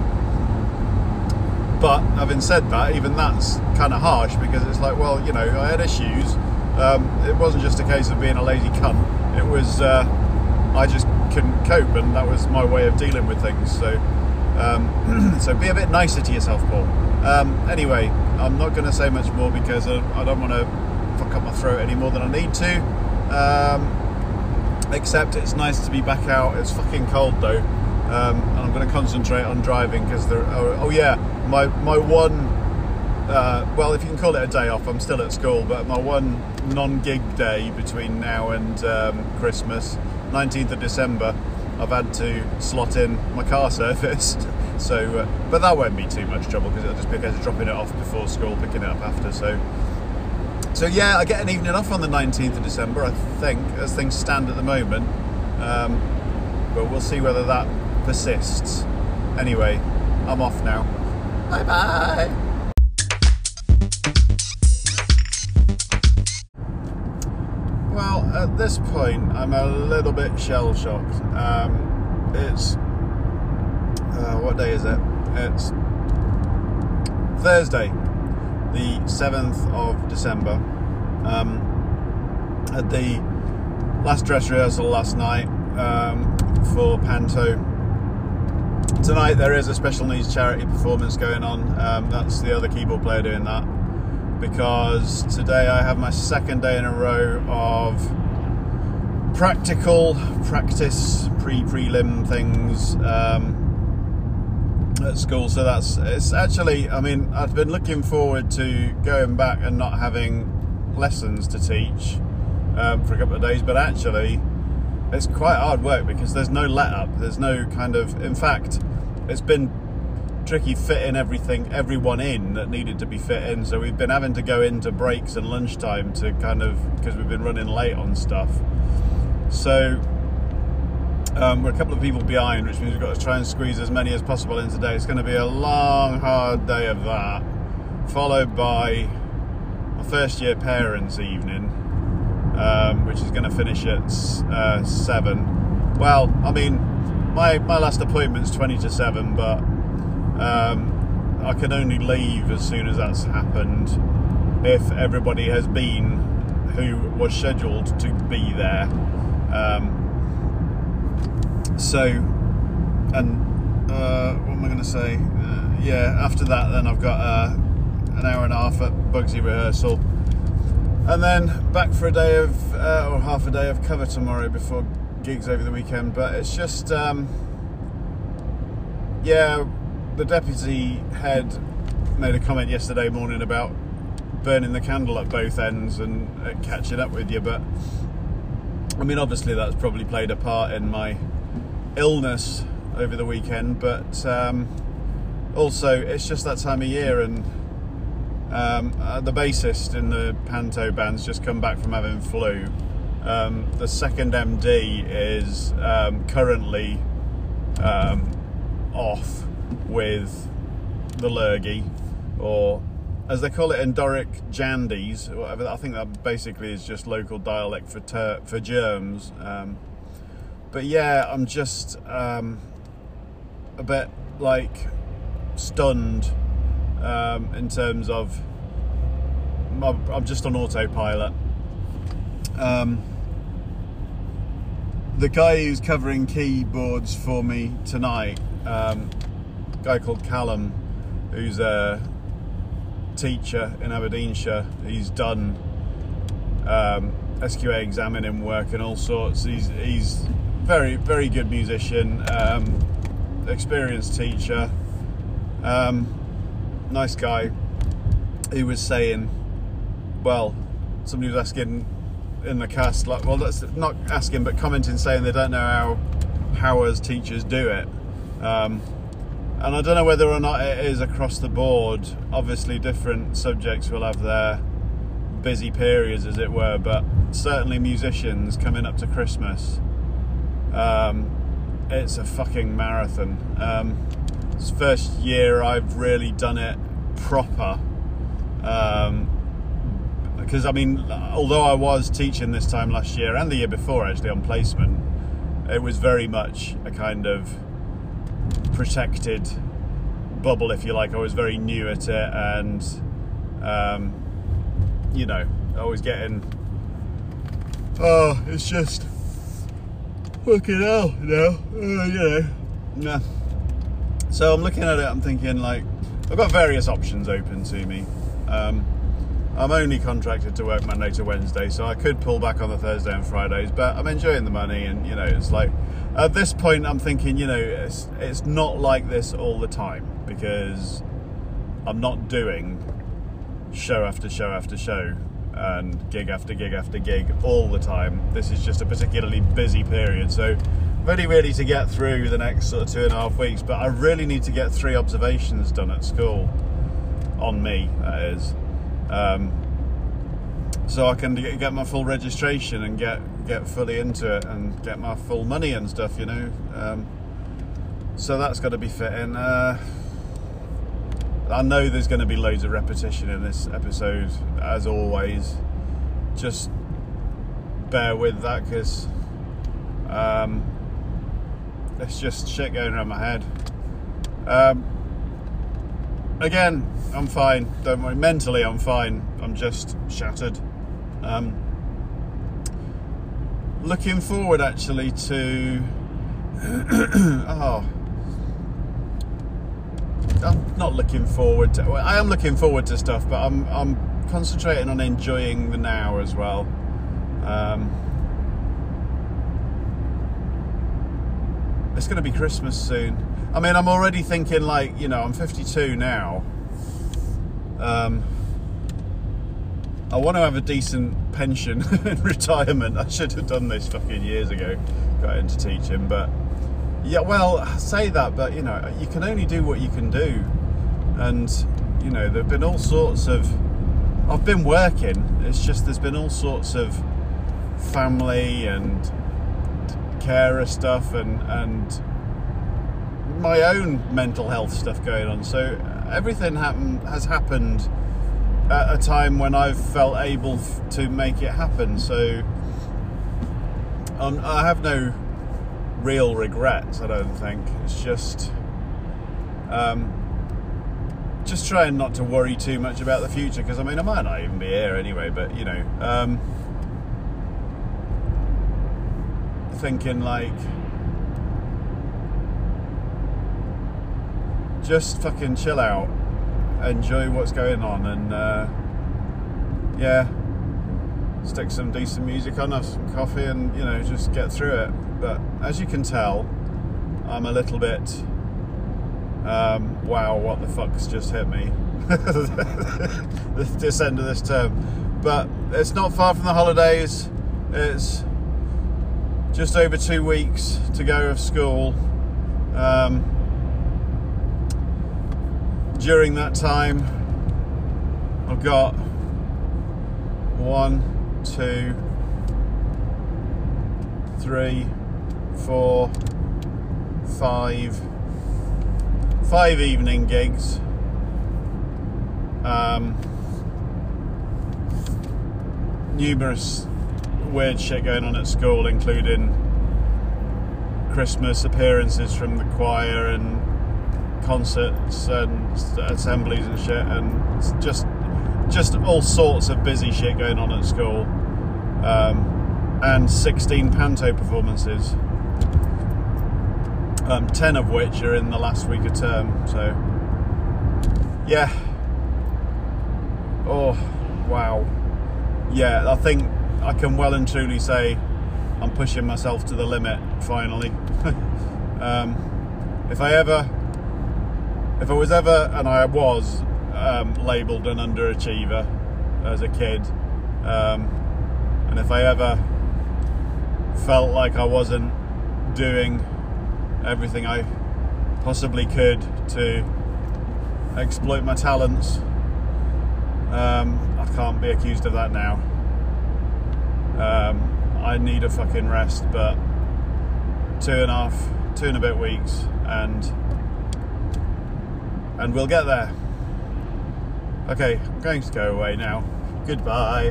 but having said that, even that's kind of harsh, because it's like, well, you know, I had issues. Um, it wasn't just a case of being a lazy cunt. It was, uh, I just couldn't cope, and that was my way of dealing with things. So, um, so be a bit nicer to yourself, Paul. Um, anyway, I'm not going to say much more because I, I don't want to fuck up my throat any more than I need to. Um, except it's nice to be back out. It's fucking cold though, um, and I'm going to concentrate on driving because there. Oh, oh yeah, my my one. Uh, well, if you can call it a day off, I'm still at school, but my one non-gig day between now and um, Christmas, nineteenth of December, I've had to slot in my car service. So, uh, but that won't be too much trouble because it'll just be a case of dropping it off before school, picking it up after. So, so yeah, I get an evening off on the nineteenth of December, I think, as things stand at the moment. Um, but we'll see whether that persists. Anyway, I'm off now. Bye bye. Well, at this point, I'm a little bit shell shocked. Um, it's Uh, what day is it? It's Thursday, the seventh of December. Um, at the last dress rehearsal last night um, for Panto. Tonight there is a special needs charity performance going on. Um, that's the other keyboard player doing that, because today I have my second day in a row of practical practice pre-prelim things. Um, at school, so that's it's actually, I mean, I've been looking forward to going back and not having lessons to teach um, for a couple of days, but actually it's quite hard work because there's no let up, there's no kind of, in fact it's been tricky fitting everything everyone in that needed to be fit in, so we've been having to go into breaks and lunchtime to kind of, because we've been running late on stuff. So Um, we're a couple of people behind, which means we've got to try and squeeze as many as possible in today. It's going to be a long, hard day of that, followed by my first year parents' evening, um, which is going to finish at uh, seven. Well, I mean, my, my last appointment's twenty to seven, but um, I can only leave as soon as that's happened if everybody has been who was scheduled to be there. Um, So, and uh, what am I going to say? Uh, yeah, after that, then I've got uh, an hour and a half at Bugsy rehearsal, and then back for a day of uh, or half a day of cover tomorrow before gigs over the weekend. But it's just, um, yeah, the deputy head made a comment yesterday morning about burning the candle at both ends and uh, catching up with you. But I mean, obviously that's probably played a part in my illness over the weekend, but um, also it's just that time of year, and um, uh, the bassist in the Panto band's just come back from having flu. Um, the second M D is um, currently um, off with the lurgy, or as they call it in Doric, Jandies, or whatever. I think that basically is just local dialect for ter for germs. Um, but yeah, I'm just um, a bit like stunned um, in terms of I'm just on autopilot. Um, the guy who's covering keyboards for me tonight, um, a guy called Callum, who's a teacher in Aberdeenshire, he's done um, S Q A examining work and all sorts. He's he's very very good musician, um, experienced teacher, um, nice guy. He was saying, well, somebody was asking in the cast, like, well, that's not asking, but commenting, saying they don't know how how as teachers do it. Um, And I don't know whether or not it is across the board. Obviously, different subjects will have their busy periods, as it were, but certainly musicians coming up to Christmas, um, it's a fucking marathon. Um, it's the first year I've really done it proper. Um, because, I mean, although I was teaching this time last year and the year before, actually, on placement, it was very much a kind of protected bubble, if you like. I was very new at it, and um, you know, I was getting, oh, it's just fucking hell, you know, uh, you know, nah. So I'm looking at it, I'm thinking, like, I've got various options open to me. Um, I'm only contracted to work Monday to Wednesday, so I could pull back on the Thursday and Fridays, but I'm enjoying the money, and, you know, it's like, at this point, I'm thinking, you know, it's, it's not like this all the time, because I'm not doing show after show after show and gig after gig after gig all the time. This is just a particularly busy period, so I'm only really to get through the next sort of two and a half weeks, but I really need to get three observations done at school, on me, that is. Um, so I can get my full registration and get get fully into it and get my full money and stuff, you know. Um, so that's got to be fitting. Uh, I know there's going to be loads of repetition in this episode, as always. Just bear with that, because um, it's just shit going around my head. Um, again, I'm fine. Don't worry. Mentally, I'm fine. I'm just shattered. Um, looking forward, actually, to oh, I'm not looking forward to. Well, I am looking forward to stuff, but I'm I'm concentrating on enjoying the now as well. Um, it's going to be Christmas soon. I mean, I'm already thinking, like, you know, I'm fifty-two now. Um, I want to have a decent pension in retirement. I should have done this fucking years ago, got into teaching, but yeah, well, I say that, but, you know, you can only do what you can do. And, you know, there have been all sorts of, I've been working, it's just there's been all sorts of family and carer stuff and, and my own mental health stuff going on. So everything happen, has happened at a time when I've felt able to make it happen. So um, I have no real regrets, I don't think. It's just um, just trying not to worry too much about the future, because I mean, I might not even be here anyway, but, you know, um, thinking, like, just fucking chill out, enjoy what's going on, and uh, yeah, stick some decent music on, have some coffee, and, you know, just get through it. But as you can tell, I'm a little bit um, wow, what the fuck's just hit me this end of this term. But it's not far from the holidays. It's just over two weeks to go of school. Um, during that time, I've got one, two, three, four, five, five evening gigs. Um, numerous weird shit going on at school, including Christmas appearances from the choir and concerts and assemblies and shit, and just just all sorts of busy shit going on at school, um, and sixteen panto performances, um, ten of which are in the last week of term. So yeah, oh wow, yeah, I think I can well and truly say I'm pushing myself to the limit finally. um, if I ever If I was ever, and I was, um, labelled an underachiever as a kid, um, and if I ever felt like I wasn't doing everything I possibly could to exploit my talents, um, I can't be accused of that now. Um, I need a fucking rest, but two and a half, two and a bit weeks, and and we'll get there. Okay, I'm going to go away now. Goodbye.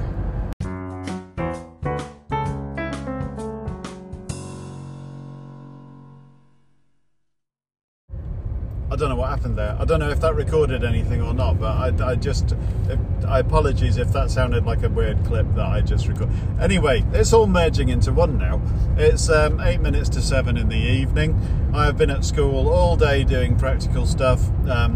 I don't know what happened there. I don't know if that recorded anything or not, but I, I just, if, I apologies if that sounded like a weird clip that I just recorded. Anyway, it's all merging into one now. It's um, eight minutes to seven in the evening. I've been at school all day doing practical stuff, um,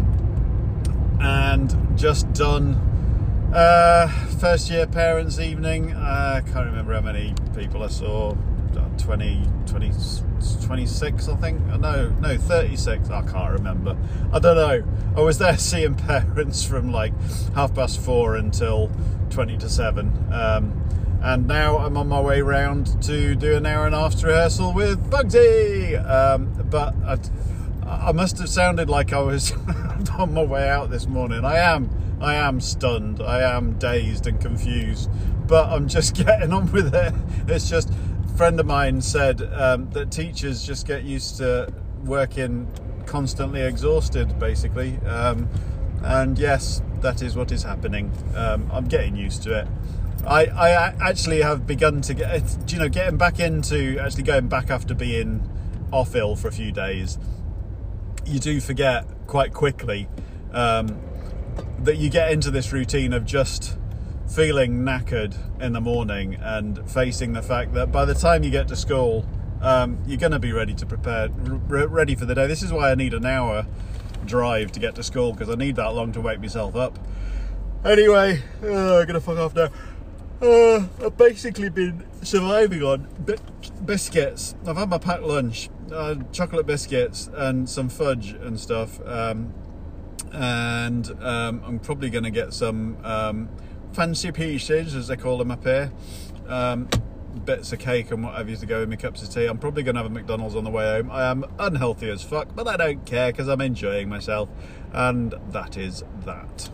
and just done uh, first year parents evening. I uh, can't remember how many people I saw. twenty, twenty, twenty-six, I think. No, no, thirty-six. I can't remember. I don't know. I was there seeing parents from like half past four until twenty to seven. Um, and now I'm on my way round to do an hour and a half rehearsal with Bugsy. Um, but I, I must have sounded like I was on my way out this morning. I am. I am stunned. I am dazed and confused. But I'm just getting on with it. It's just... friend of mine said um, that teachers just get used to working constantly exhausted, basically, um, and yes, that is what is happening. um, I'm getting used to it. I, I actually have begun to get, you know, getting back into actually going back after being off ill for a few days. You do forget quite quickly um, that you get into this routine of just feeling knackered in the morning and facing the fact that by the time you get to school, um, you're going to be ready to prepare, r- ready for the day. This is why I need an hour drive to get to school, because I need that long to wake myself up. Anyway, uh, I'm going to fuck off now. Uh, I've basically been surviving on bi- biscuits. I've had my packed lunch, uh, chocolate biscuits and some fudge and stuff. Um, and um, I'm probably going to get some... Um, fancy pieces, as they call them up here, um, bits of cake and what have you to go with my cups of tea. I'm probably going to have a McDonald's on the way home. I am unhealthy as fuck, but I don't care because I'm enjoying myself, and that is that.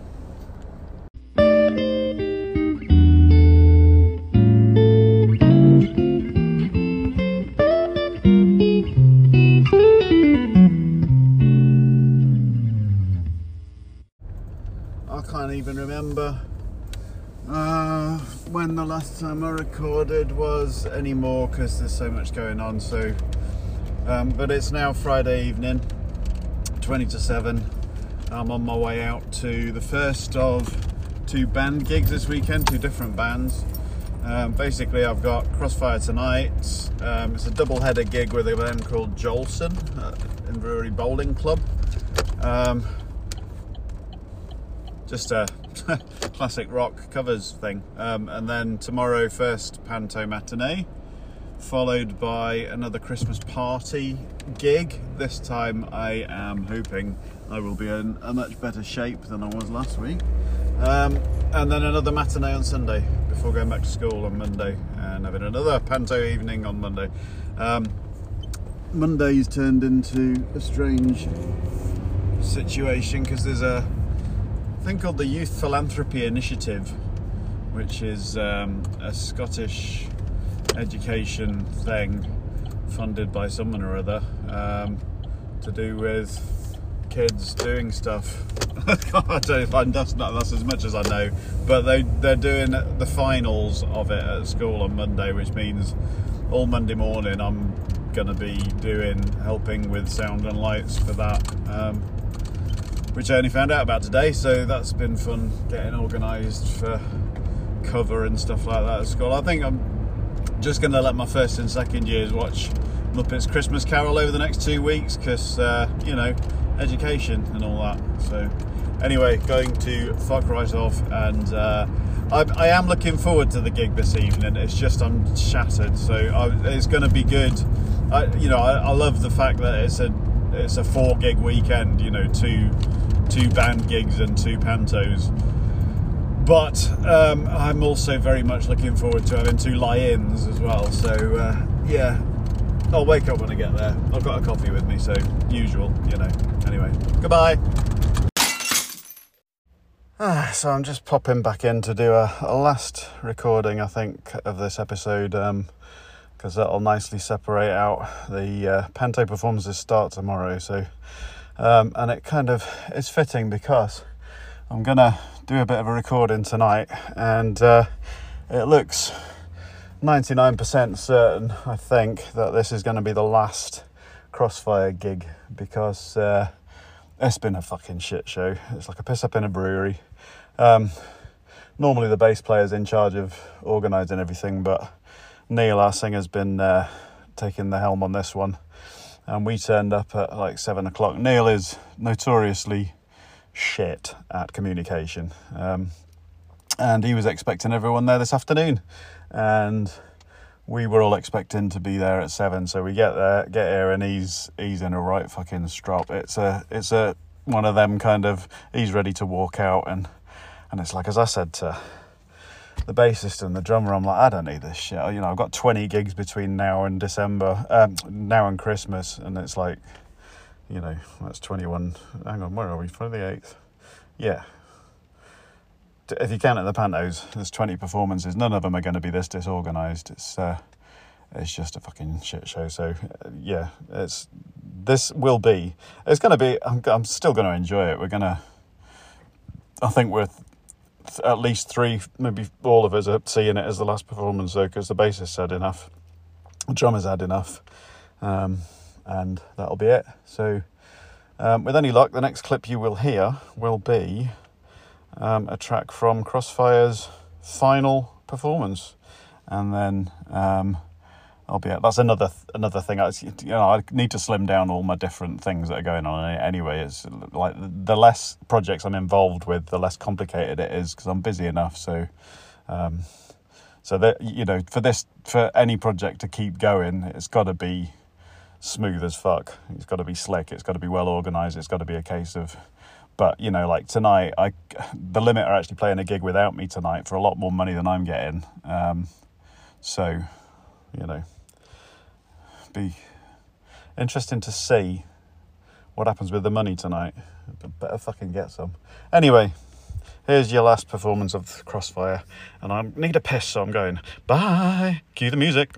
I can't even remember Uh, when the last time I recorded was anymore, because there's so much going on. So, um, but it's now Friday evening, twenty to seven. I'm on my way out to the first of two band gigs this weekend, two different bands. Um, basically, I've got Crossfire tonight. Um, it's a double-header gig with a band called Jolson uh, in Brewery Bowling Club. Um, just a classic rock covers thing. Um, and then tomorrow, first panto matinee, followed by another Christmas party gig. This time I am hoping I will be in a much better shape than I was last week. Um, and then another matinee on Sunday before going back to school on Monday, and having another panto evening on Monday. Um, Monday's turned into a strange situation because there's a thing called the Youth Philanthropy Initiative, which is um, a Scottish education thing funded by someone or other, um, to do with kids doing stuff. I don't know, that's not that's as much as I know, but they they're doing the finals of it at school on Monday, which means all Monday morning I'm gonna be doing helping with sound and lights for that, um, which I only found out about today. So that's been fun getting organised for cover and stuff like that at school. I think I'm just gonna let my first and second years watch Muppets Christmas Carol over the next two weeks because uh, you know, education and all that. So anyway, going to fuck right off, and uh, I, I am looking forward to the gig this evening. It's just I'm shattered, so I, it's going to be good. I, you know, I, I love the fact that it's a it's a four gig weekend. You know, two two band gigs and two pantos. But um, I'm also very much looking forward to having two lie-ins as well. So uh, yeah, I'll wake up when I get there. I've got a coffee with me, so usual, you know. Anyway, goodbye. Ah, so I'm just popping back in to do a, a last recording, I think, of this episode, um, because that'll nicely separate out the uh, Panto performances start tomorrow. So, um, and it kind of is fitting because I'm gonna do a bit of a recording tonight, and uh, it looks ninety-nine percent certain, I think, that this is going to be the last Crossfire gig because uh, it's been a fucking shit show. It's like a piss up in a brewery. Um, normally the bass player's in charge of organising everything, but Neil, our singer's been uh, taking the helm on this one, and we turned up at like seven o'clock. Neil is notoriously shit at communication, um, and he was expecting everyone there this afternoon, and we were all expecting to be there at seven. So we get there, get here, and he's he's in a right fucking strop. It's a it's a one of them kind of, he's ready to walk out, and and it's like, as I said to the bassist and the drummer, I'm like, I don't need this shit. You know, I've got twenty gigs between now and December, um, now and Christmas, and it's like, you know, that's twenty-one. Hang on, where are we? twenty-eighth. Yeah. If you count at the Pantos, there's twenty performances. None of them are going to be this disorganised. It's uh, it's just a fucking shit show. So uh, yeah, it's this will be. It's going to be. I'm, I'm still going to enjoy it. We're going to. I think we're th- at least three, maybe all of us are seeing it as the last performance, though, because the bassist had enough, the drummers had enough, um, and that'll be it. So um, with any luck, the next clip you will hear will be Um, a track from Crossfire's final performance, and then um, I'll be at, that's another another thing. I, you know, I need to slim down all my different things that are going on anyway. It's like the less projects I'm involved with, the less complicated it is because I'm busy enough. So, um, so that, you know, for this, for any project to keep going, it's got to be smooth as fuck. It's got to be slick. It's got to be well organised. It's got to be a case of. But, you know, like tonight, I, the Limit are actually playing a gig without me tonight for a lot more money than I'm getting. Um, so, you know, be interesting to see what happens with the money tonight. But better fucking get some. Anyway, here's your last performance of Crossfire. And I need a piss, so I'm going, bye. Cue the music.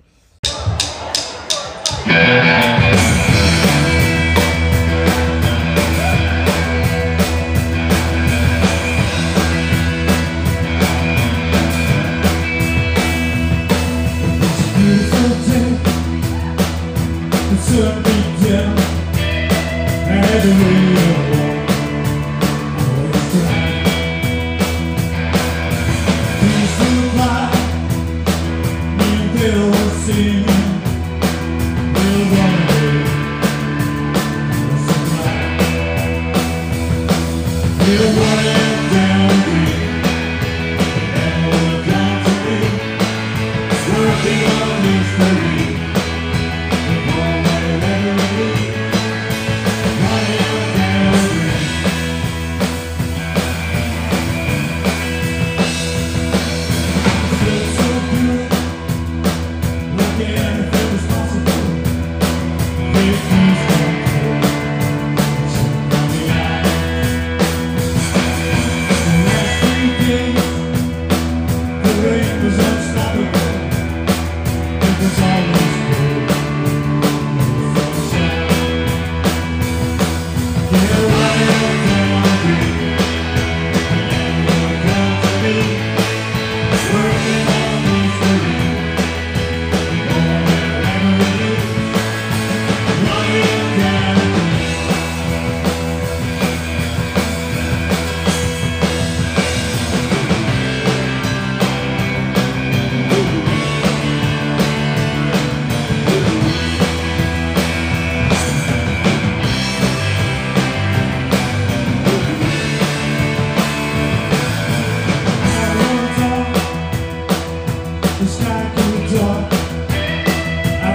Money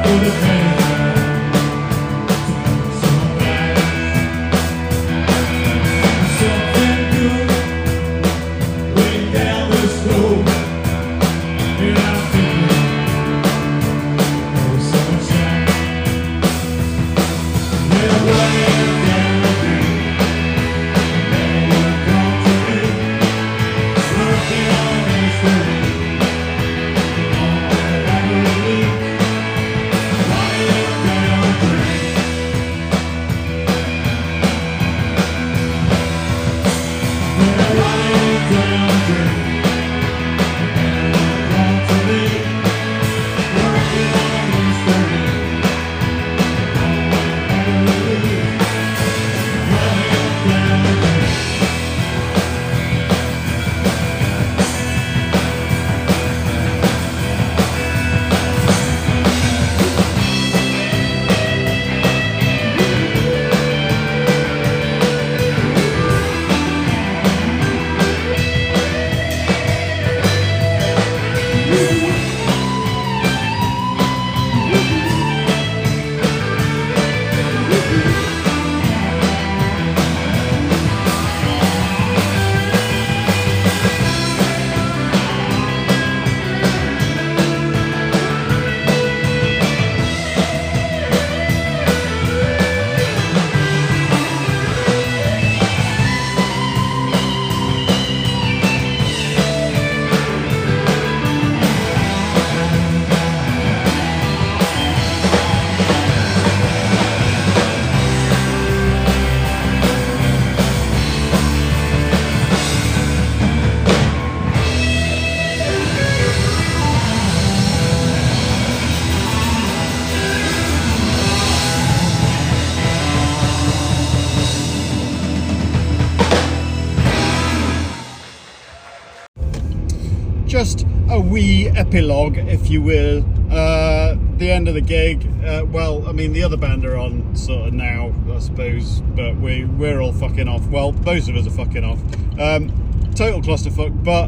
Just a wee epilogue, if you will. Uh, the end of the gig. Uh, well, I mean, the other band are on sort of now, I suppose, but we we're all fucking off. Well, most of us are fucking off. Um, total clusterfuck, but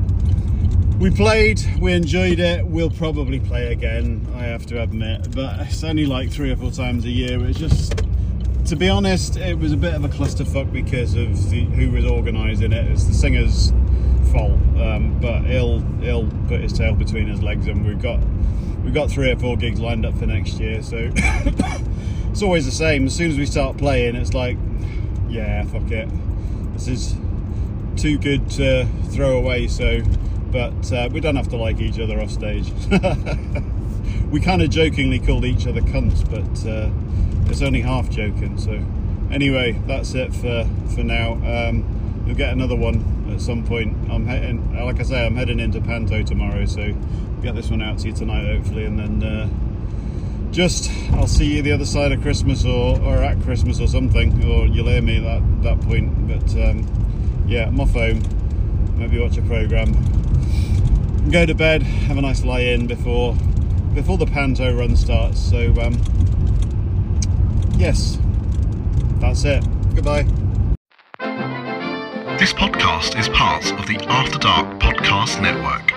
we played, we enjoyed it. We'll probably play again, I have to admit, but it's only like three or four times a year. It's just, to be honest, it was a bit of a clusterfuck because of the, who was organising it. It's the singer's fault, um, but he'll he'll put his tail between his legs, and we've got we've got three or four gigs lined up for next year. So it's always the same. As soon as we start playing, it's like, yeah, fuck it, this is too good to throw away. So, but uh, we don't have to like each other off stage. We kind of jokingly called each other cunts, but uh, it's only half joking. So anyway, that's it for for now. Um, you'll get another one at some point. I'm heading, like I say, I'm heading into Panto tomorrow, so get this one out to you tonight, hopefully, and then uh, just I'll see you the other side of Christmas, or, or at Christmas or something, or you'll hear me at that, that point. But um, yeah, I'm off home, maybe watch a programme, go to bed, have a nice lie-in before before the Panto run starts. So um, yes, that's it. Goodbye. This podcast is part of the After Dark Podcast Network.